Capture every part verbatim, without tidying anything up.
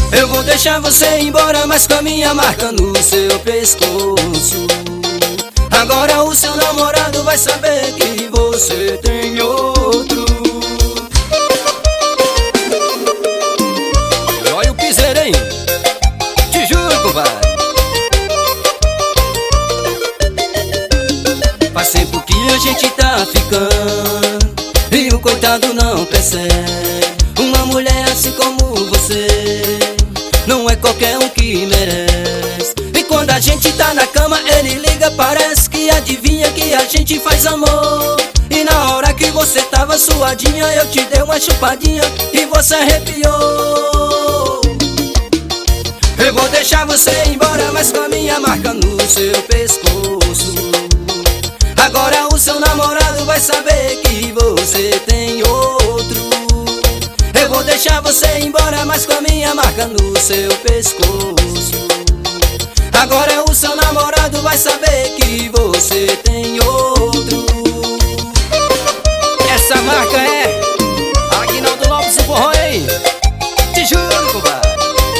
Eu vou deixar você embora, mas com a minha marca no seu pescoço. Agora o seu namorado vai saber que você tem outro. Olha o piseiro, hein? Te juro, compadre. Faz tempo que a gente tá ficando e o coitado não percebe. Uma mulher assim como você não é qualquer um que merece. E quando a gente tá na cama, ele liga, parece que adivinha que a gente faz amor. E na hora que você tava suadinha, eu te dei uma chupadinha e você arrepiou. Eu vou deixar você embora, mas com a minha marca no seu pescoço. Agora o seu namorado vai saber que você tem outro. Eu vou deixar você embora, mas com a minha marca no seu pescoço. Agora o seu namorado vai saber que você tem outro. Essa marca é Aguinaldo Lopes do Forró, hein? Te juro, compadre.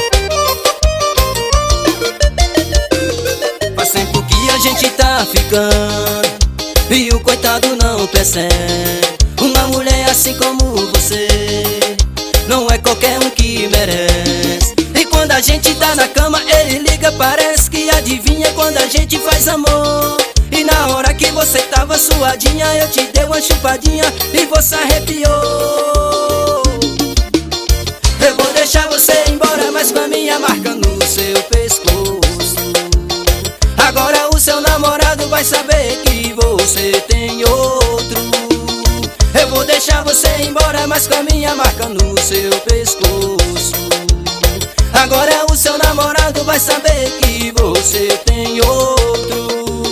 Faz tempo que a gente tá ficando e o coitado não percebe. Uma mulher assim como você não é qualquer um que merece. E quando a gente tá na cama, ele liga, parece que adivinha quando a gente faz amor. E na hora que você tava suadinha, eu te dei uma chupadinha e você arrepiou. Eu vou deixar você embora, mas com a minha marca no seu pescoço. Agora o seu namorado vai saber que você tem outro. Eu vou deixar você embora, mas com a minha marca no seu pescoço. Agora o seu namorado vai saber que você tem outro.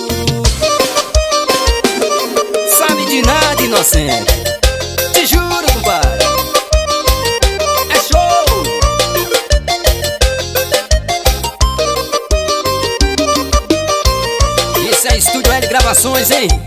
Sabe de nada, inocente. Te juro, compadre. É show. Isso é Estúdio L Gravações, hein?